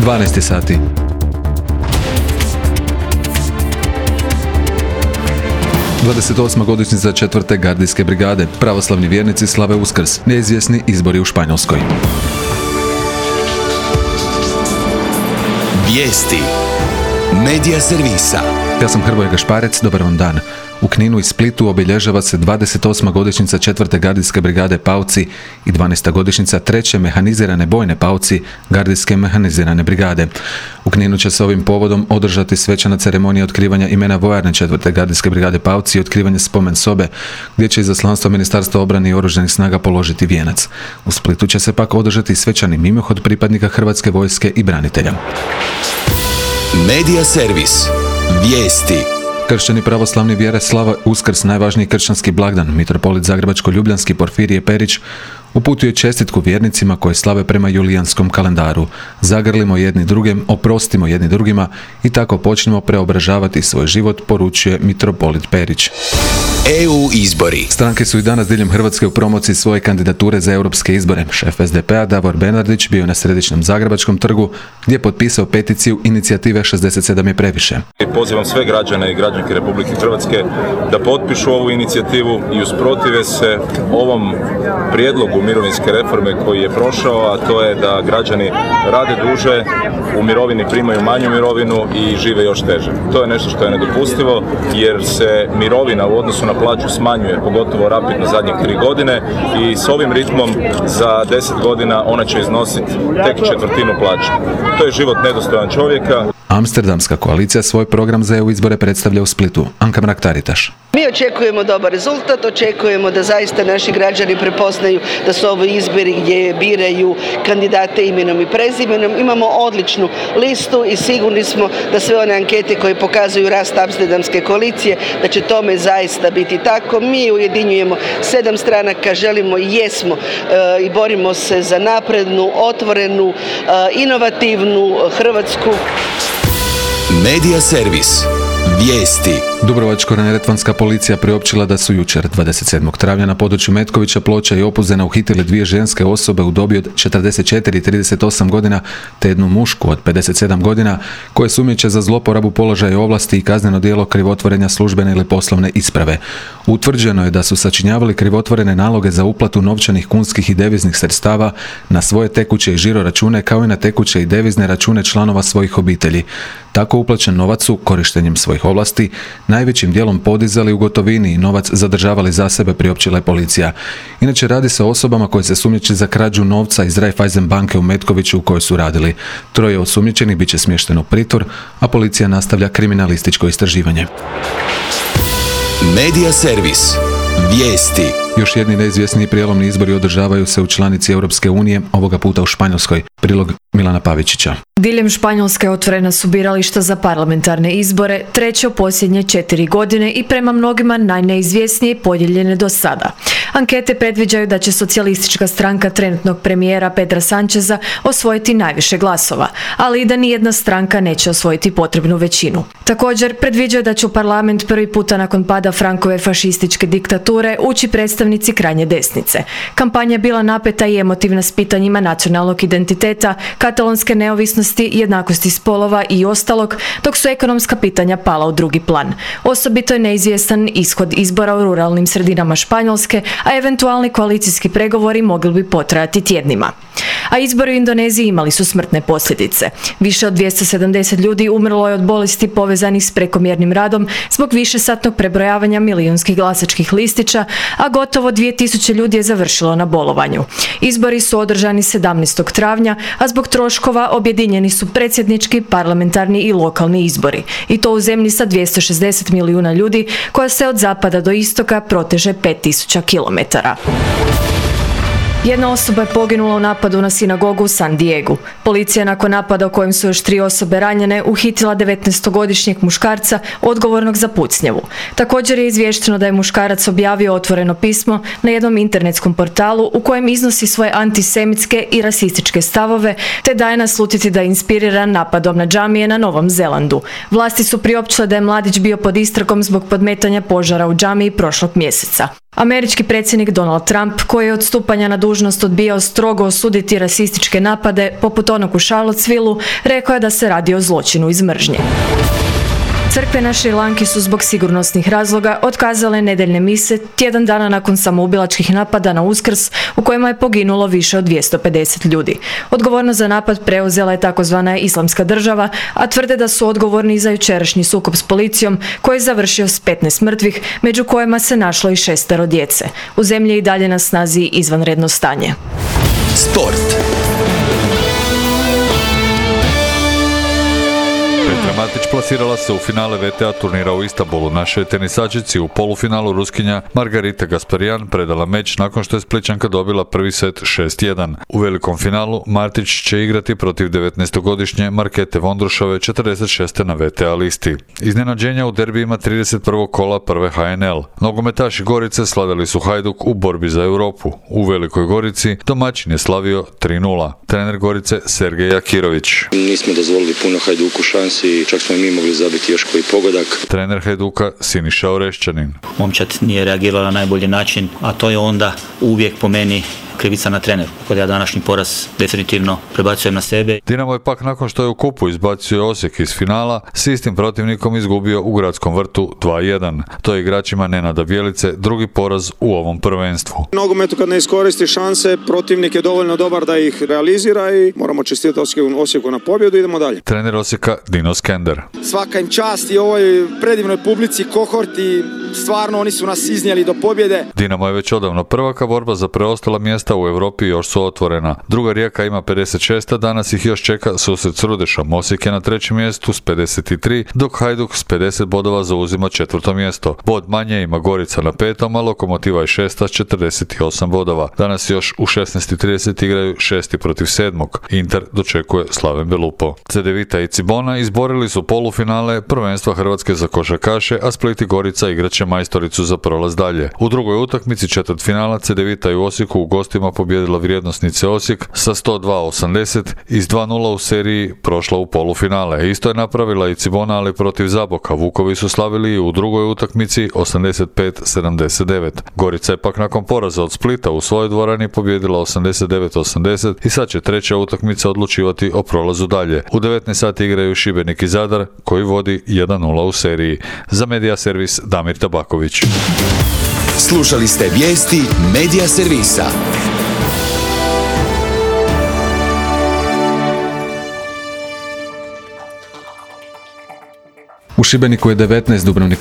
12 sati. ...28. godišnjica 4. gardijske brigade. Pravoslavni vjernici slave Uskrs. Neizvjesni izbori u Španjolskoj. Vijesti. Medija servisa. Ja sam Hrvoje Gašparec, dobar vam dan. U Kninu i Splitu obilježava se 28. godišnjica 4. gardijske brigade Pauci i 12. godišnjica 3. mehanizirane bojne Pauci gardijske mehanizirane brigade. U Kninu će se ovim povodom održati svečana ceremonija otkrivanja imena vojarne 4. gardijske brigade Pauci i otkrivanje spomen sobe, gdje će izaslanstvo Ministarstva obrane i oružanih snaga položiti vijenac. U Splitu će se pak održati svečani mimohod pripadnika Hrvatske vojske i branitelja. Medija servis. Vijesti. Kršćani pravoslavni vjere slave Uskrs, najvažniji kršćanski blagdan. Mitropolit Zagrebačko-ljubljanski Porfirije Perić uputio je čestitku vjernicima koji slave prema julijanskom kalendaru. Zagrlimo jedni drugim, oprostimo jedni drugima i tako počnemo preobražavati svoj život, poručuje mitropolit Perić. EU izbori. Stranke su i danas diljem Hrvatske u promociji svoje kandidature za europske izbore. Šef SDP-a Davor Bernardić bio na središnjem Zagrebačkom trgu gdje je potpisao peticiju inicijative 67 je previše. Pozivam sve građane i građanke Republike Hrvatske da potpišu ovu inicijativu i usprotive se ovom prijedlogu mirovinske reforme koji je prošao, a to je da građani rade duže, u mirovini primaju manju mirovinu i žive još teže. To je nešto što je nedopustivo jer se mirovina u odnosu na plaću smanjuje, pogotovo rapidno zadnjih 3 godine i s ovim ritmom za 10 godina ona će iznositi tek četvrtinu plaće. To je život nedostojan čovjeka. Amsterdamska koalicija svoj program za EU izbore predstavlja u Splitu. Anka Mrak-Taritaš. Mi očekujemo dobar rezultat, očekujemo da zaista naši građani prepoznaju da su ovo izbori gdje biraju kandidate imenom i prezimenom. Imamo odličnu listu i sigurni smo da sve one ankete koje pokazuju rast Amsterdamske koalicije, da će tome zaista biti tako. Mi ujedinjujemo 7 stranaka, želimo i jesmo i borimo se za naprednu, otvorenu, inovativnu Hrvatsku. Medija servis. Vijesti. Dubrovačko-neretvanska policija priopćila da su jučer 27. travnja na području Metkovića, Ploča i Opuzena uhitili 2 ženske osobe u dobi od 44 i 38 godina te jednu mušku od 57 godina koje sumnjiče za zloporabu položaja i ovlasti i kazneno djelo krivotvorenja službene ili poslovne isprave. Utvrđeno je da su sačinjavali krivotvorene naloge za uplatu novčanih, kunskih i deviznih sredstava na svoje tekuće i žiro račune kao i na tekuće i devizne račune članova svojih obitelji. Tako uplaćen novac su korištenjem svojih ovlasti najvećim dijelom podizali u gotovini i novac zadržavali za sebe, priopćila je policija. Inače radi se o osobama koje se sumnjiče za krađu novca iz Raiffeisen banke u Metkoviću u kojoj su radili. 3 osumnjičenih bit će smješteno u pritvor, a policija nastavlja kriminalističko istraživanje. Medija servis. Vijesti. Još jedni neizvjesni prijelomni izbori održavaju se u članici Europske unije, ovoga puta u Španjolskoj. Prilog Milana Pavičića. Diljem Španjolske otvorena su birališta za parlamentarne izbore, treće u posljednje 4 godine i prema mnogima najneizvjesnije podijeljene do sada. Ankete predviđaju da će socijalistička stranka trenutnog premijera Pedra Sancheza osvojiti najviše glasova, ali i da nijedna stranka neće osvojiti potrebnu većinu. Također predviđaju da će u parlament prvi puta nakon pada Frankove fašističke diktature ući predstavnici krajnje desnice. Kampanja je bila napeta i emotivna s pitanjima nacionalnog identiteta, katalonske neovisnosti, jednakosti spolova i ostalog, dok su ekonomska pitanja pala u drugi plan. Osobito je neizvjestan ishod izbora u ruralnim sredinama Španjolske, a eventualni koalicijski pregovori mogli bi potrajati tjednima. A izbori u Indoneziji imali su smrtne posljedice. Više od 270 ljudi umrlo je od bolesti povezanih s prekomjernim radom zbog višesatnog prebrojavanja milijunskih glasačkih listića, a gotovo 2000 ljudi je završilo na bolovanju. Izbori su održani 17. travnja, a zbog troškova objedinjeni su predsjednički, parlamentarni i lokalni izbori. I to u zemlji sa 260 milijuna ljudi koja se od zapada do istoka proteže 5000 kilometara. Jedna osoba je poginula u napadu na sinagogu u San Diegu. Policija nakon napada u kojem su još 3 osobe ranjene uhitila 19-godišnjeg muškarca odgovornog za pucnjavu. Također je izvješteno da je muškarac objavio otvoreno pismo na jednom internetskom portalu u kojem iznosi svoje antisemitske i rasističke stavove te daje naslutiti da je inspiriran napadom na džamije na Novom Zelandu. Vlasti su priopćile da je mladić bio pod istragom zbog podmetanja požara u džamiji prošlog mjeseca. Američki predsjednik Donald Trump, koji je od stupanja na dužnost odbijao strogo osuditi rasističke napade, poput onog u Charlottesvilleu, rekao je da se radi o zločinu iz mržnje. Crkve na Šri Lanki su zbog sigurnosnih razloga otkazale nedjeljne mise tjedan dana nakon samoubilačkih napada na Uskrs u kojima je poginulo više od 250 ljudi. Odgovornost za napad preuzela je takozvana Islamska država, a tvrde da su odgovorni za jučerašnji sukob s policijom koji je završio s 15 mrtvih, među kojima se našlo i 6 djece. U zemlji je i dalje na snazi izvanredno stanje. Sport. Petra Matić plasirala se u finale VTA turnira u Istanbulu. Našoj tenisačici u polufinalu Ruskinja Margarita Gasparjan predala meč nakon što je Splićanka dobila prvi set 6-1. U velikom finalu Martić će igrati protiv 19-godišnje Markete Vondrušove 46. na VTA listi. Iznenađenja u derbijima 31. kola prve HNL. Nogometaši Gorice slavili su Hajduk u borbi za Europu. U Velikoj Gorici domaćin je slavio 3-0. Trener Gorice Sergej Jakirović. Nismo dozvolili puno Hajduku šansi, čak smo i mi mogli zabiti još koji pogodak. Trener Hajduka Siniša Orešćanin. Momčad nije reagirala na najbolji način, a to je onda uvijek po meni krivica na treneru. Kod ja današnji poraz definitivno prebacujem na sebe. Dinamo je pak nakon što je u kupu izbacio Osijek iz finala, s istim protivnikom izgubio u Gradskom vrtu 2-1. To je igračima Nenada Bjelice drugi poraz u ovom prvenstvu. Nogometu kad ne iskoristi šanse, protivnik je dovoljno dobar da ih realizira i moramo čestitati Osijeku na pobjedu i idemo dalje. Trener Osijeka Dino Skender. Svaka im čast i ovoj predivnoj publici, kohorti, stvarno oni su nas iznijeli do pobjede. Dinamo je već odavno prvaka, borba za preostala mjesta u Europi još su otvorena. Druga Rijeka ima 56, danas ih još čeka susret s Rudešom. Osijek je na trećem mjestu s 53, dok Hajduk s 50 bodova zauzima četvrto mjesto. Bod manje ima Gorica na petom, a Lokomotiva je šesta s 48 bodova. Danas još u 16:30 igraju 6. protiv 7. Inter dočekuje Slaven Belupo. Cedevita i Cibona izborili su polufinale prvenstva Hrvatske za košarkaše, a Split i Gorica igraće majstoricu za prolaz dalje. U drugoj utakmici četvrtfinala Cedevita i u Osijeku u gostima pobjedila vrijednosnice Osijek sa 102-80 i s 2-0 u seriji prošla u polufinale. Isto je napravila i Cibona, ali protiv Zaboka. Vukovi su slavili i u drugoj utakmici 85-79. Gorica je pak nakon poraza od Splita u svojoj dvorani pobjedila 89-80 i sad će treća utakmica odlučivati o prolazu dalje. U 19 sati igraju Šibenik i Zadar, koji vodi 1-0 u seriji. Za Medija servis Damir Tabaković. Slušali ste vijesti Medija servisa. U Šibeniku je 19, Dubrovniku